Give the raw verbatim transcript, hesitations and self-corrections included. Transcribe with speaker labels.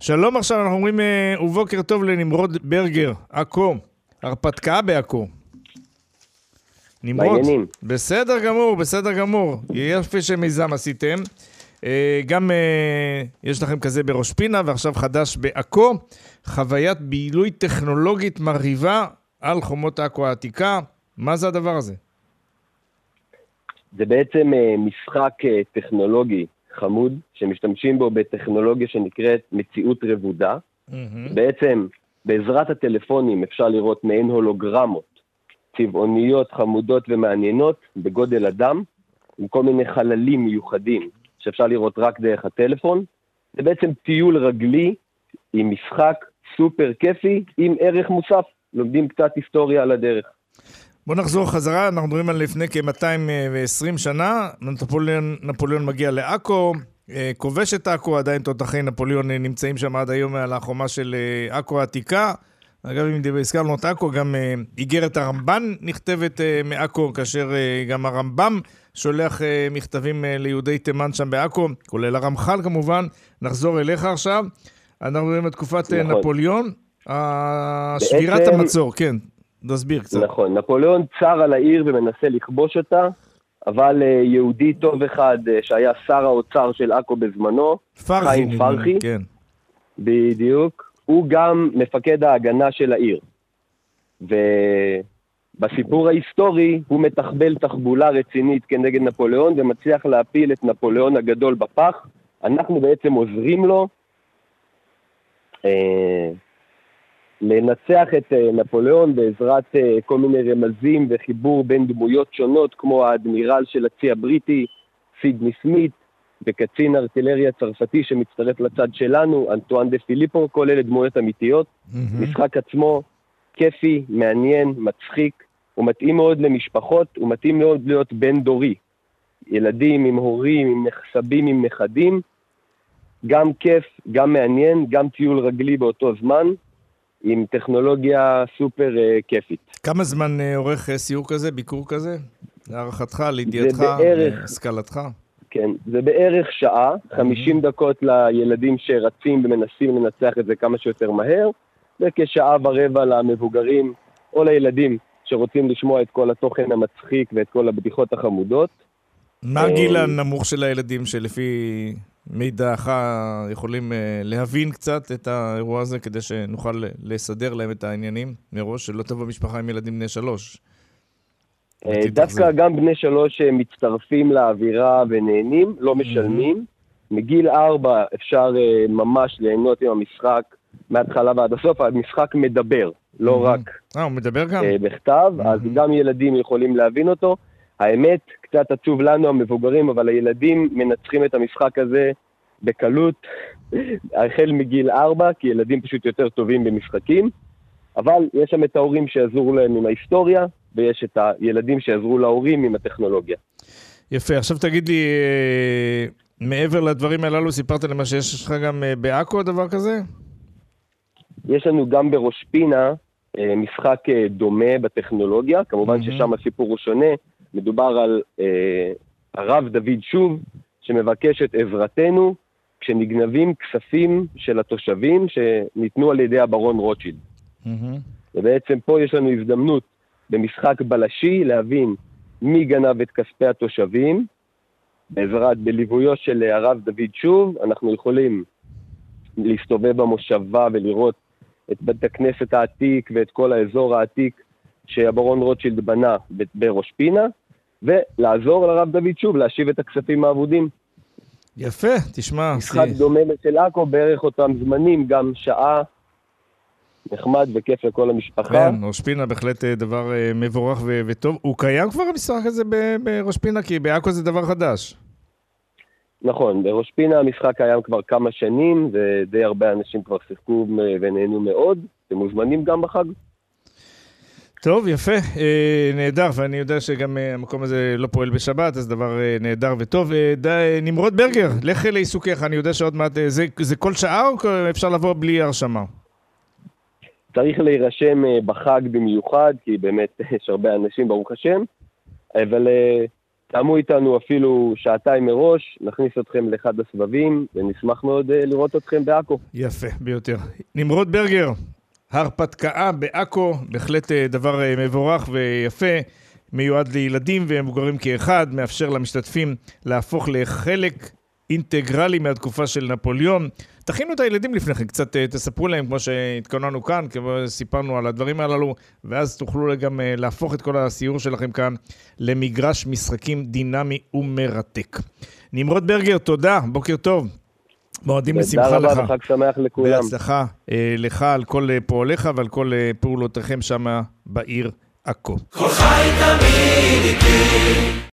Speaker 1: שלום עכשיו, אנחנו אומרים ובוקר טוב לנמרוד ברגר, עכו, הרפתקה בעכו. נמרוד,
Speaker 2: מעניינים.
Speaker 1: בסדר גמור, בסדר גמור. יפה שמיזם עשיתם. גם יש לכם כזה בראש פינה, ועכשיו חדש בעכו. חוויית בילוי טכנולוגית מרהיבה על חומות עכו העתיקה. מה זה הדבר הזה?
Speaker 2: זה בעצם משחק טכנולוגי חמוד, שמשתמשים בו בטכנולוגיה שנקראת מציאות רבודה. Mm-hmm. בעצם בעזרת הטלפונים אפשר לראות מעין הולוגרמות, צבעוניות, חמודות ומעניינות, בגודל אדם, עם כל מיני חללים מיוחדים, שאפשר לראות רק דרך הטלפון. זה בעצם טיול רגלי, עם משחק סופר כיפי, עם ערך מוסף. לומדים קצת היסטוריה על הדרך.
Speaker 1: בוא נחזור חזרה, אנחנו מדברים על לפני כ-מאתיים ועשרים שנה, נפוליאון, נפוליאון מגיע לעכו, כובש את עכו, עדיין תותחי נפוליאון נמצאים שם עד היום על החומה של עכו העתיקה. אגב, אם הזכרנו את עכו, גם איגרת הרמב"ן נכתבת מעכו, כאשר גם הרמב"ם שולח מכתבים ליהודי תימן שם בעכו, כולל הרמח"ל כמובן. נחזור אליך עכשיו, אנחנו רואים את תקופת נכון. נפוליאון, שבירת בעצם... המצור, כן. תסביר קצת.
Speaker 2: נכון, נפוליאון צר על העיר ומנסה לכבוש אותה, אבל יהודי טוב אחד שהיה שר האוצר של עכו בזמנו, חיים פרחי,
Speaker 1: כן.
Speaker 2: בדיוק, הוא גם מפקד ההגנה של העיר. ובסיפור ההיסטורי הוא מתחבל תחבולה רצינית כנגד נפוליאון, ומצליח להפיל את נפוליאון הגדול בפח. אנחנו בעצם עוזרים לו, אה... לנצח את נפוליאון בעזרת כל מיני רמזים וחיבור בין דמויות שונות, כמו האדמירל של הצי הבריטי, סידני סמית, וקצין ארטילריה צרפתי שמצטרף לצד שלנו, אנטואן דה פיליפו, כל אלה דמויות אמיתיות. Mm-hmm. משחק עצמו כיפי, מעניין, מצחיק, הוא מתאים מאוד למשפחות, הוא מתאים מאוד להיות בן דורי. ילדים עם הורים, עם נחסבים, עם נכדים, גם כיף, גם מעניין, גם טיול רגלי באותו זמן, עם טכנולוגיה סופר uh, כיפית.
Speaker 1: כמה זמן uh, עורך uh, סיור כזה, ביקור כזה? להערכתך, לידיעתך, להשכלתך?
Speaker 2: כן, זה בערך שעה, חמישים דקות לילדים שרצים ומנסים לנצח את זה כמה שיותר מהר, וכשעה ורבע למבוגרים או לילדים שרוצים לשמוע את כל התוכן המצחיק ואת כל הבדיחות החמודות.
Speaker 1: מה הגיל הנמוך של הילדים שלפי מידעך יכולים להבין קצת את האירוע הזה כדי שנוכל לסדר להם את העניינים מראש, שלא תבוא משפחה עם ילדים בני שלוש?
Speaker 2: דווקא גם בני שלוש מצטרפים לאווירה ונהנים, לא משלמים. מגיל ארבע אפשר ממש ליהנות עם המשחק מההתחלה ועד הסוף. המשחק מדבר, לא רק
Speaker 1: הוא מדבר גם
Speaker 2: בכתב, אז גם ילדים יכולים להבין אותו. האמת, קצת עצוב לנו המבוגרים, אבל הילדים מנצחים את המשחק הזה בקלות, החל מגיל ארבע, כי ילדים פשוט יותר טובים במשחקים, אבל יש שם את ההורים שיעזרו להם עם ההיסטוריה, ויש את הילדים שיעזרו להורים עם הטכנולוגיה.
Speaker 1: יפה, עכשיו תגיד לי, מעבר לדברים הללו, סיפרת למה שיש לך גם בעכו דבר כזה?
Speaker 2: יש לנו גם בראש פינה משחק דומה בטכנולוגיה, כמובן ששם הסיפור הוא שונה, מדובר על אה, הרב דוד שוב, שמבקש את עזרתנו, כשנגנבים כספים של התושבים שניתנו על ידי הברון רוטשילד. Mm-hmm. ובעצם פה יש לנו הזדמנות במשחק בלשי להבין מי גנב את כספי התושבים. בעזרת, בליוויו של הרב דוד שוב, אנחנו יכולים להסתובב במושבה ולראות את בית הכנסת העתיק ואת כל האזור העתיק שהברון רוטשילד בנה בראש פינה, ולעזור לרב דוד שוב להשיב את הכספים העבודים.
Speaker 1: יפה, תשמע.
Speaker 2: משחק דומה של עכו, בערך אותם זמנים, גם שעה, נחמד וכיף לכל המשפחה.
Speaker 1: כן, ראש פינה בהחלט דבר מבורך ו- וטוב. הוא קיים כבר המשחק הזה בראש פינה? כי בעכו זה דבר חדש.
Speaker 2: נכון, בראש פינה המשחק קיים כבר כמה שנים, ודי הרבה אנשים כבר שיחקו ונהנו מאוד. אתם מוזמנים גם בחג.
Speaker 1: טוב, יפה, אה, נהדר, ואני יודע שגם אה, המקום הזה לא פועל בשבת, אז דבר אה, נהדר וטוב. אה, ד... נמרוד ברגר, לך לעיסוקיך, אני יודע שעוד מעט, אה, זה, זה כל שעה או אפשר לבוא בלי הרשמה?
Speaker 2: צריך להירשם אה, בחג במיוחד, כי באמת יש הרבה אנשים ברוך השם, אבל אה, תאמו איתנו אפילו שעתיים מראש, נכניס אתכם לאחד הסבבים, ונשמח מאוד לראות אתכם בעכו.
Speaker 1: יפה ביותר. נמרוד ברגר, הרפתקה בעכו, בהחלט דבר מבורך ויפה, מיועד לילדים ומבוגרים כאחד, מאפשר למשתתפים להפוך לחלק אינטגרלי מהתקופה של נפוליאון. תכינו את הילדים לפניכם, קצת תספרו להם כמו שהתכוננו כאן, כמו סיפרנו על הדברים הללו, ואז תוכלו גם להפוך את כל הסיור שלכם כאן למגרש משחקים דינמי ומרתק. נמרוד ברגר, תודה, בוקר טוב. מועדים בשמחה לך.
Speaker 2: תודה רבה וחג שמח לכולם.
Speaker 1: בהצלחה לך על כל פועליך ועל כל פעולותיכם שם בעיר עכו. כל חי תמיד איתי.